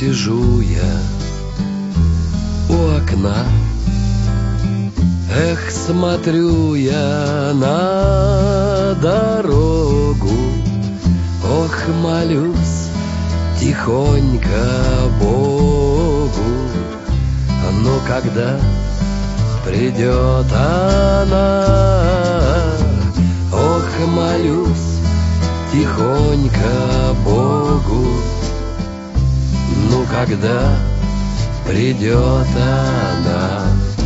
сижу я у окна. Эх, смотрю я на дорогу, ох, молюсь тихонько Богу. Ну, когда придет она, ох, молюсь тихонько Богу. Ну, когда придет она.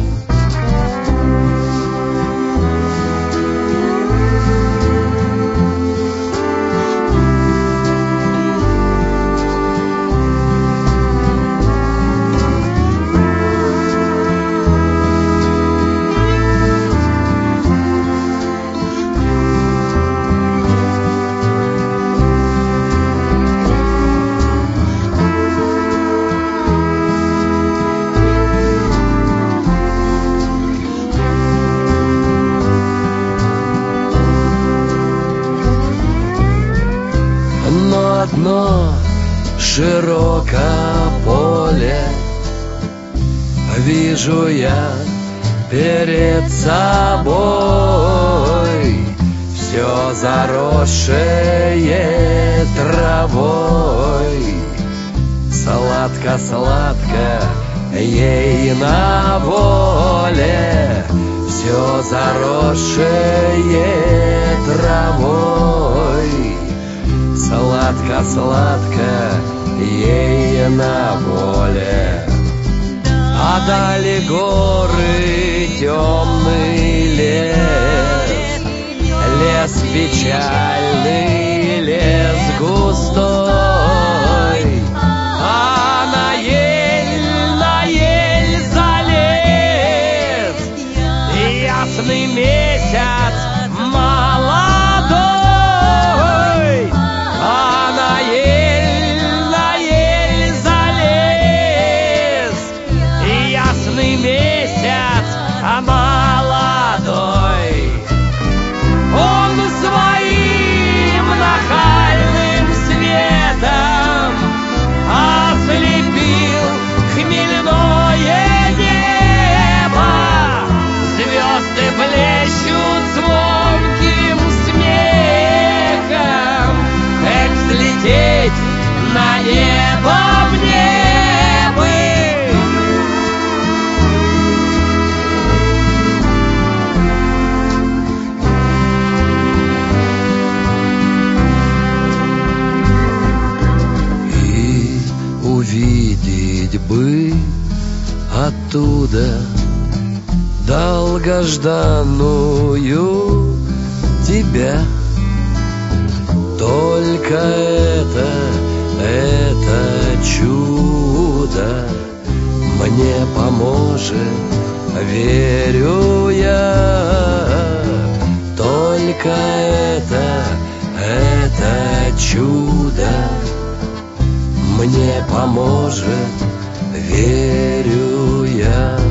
Одно широкое поле вижу я перед собой, все заросшее травой. Сладко-сладко ей на воле, все заросшее травой. Сладко-сладко ей на воле. А дали горы, темный лес, лес печальный, лес густой. А на ель залез ясный месяц молодой. А на ель залез ясный месяц молодой. Он своим нахальным светом ослепил хмельное небо. Звезды блещут звонким смехом. Эх, взлететь на небо мне бы. И увидеть бы оттуда долгожданную тебя. Только это чудо мне поможет, верю я. Только это чудо мне поможет, верю я.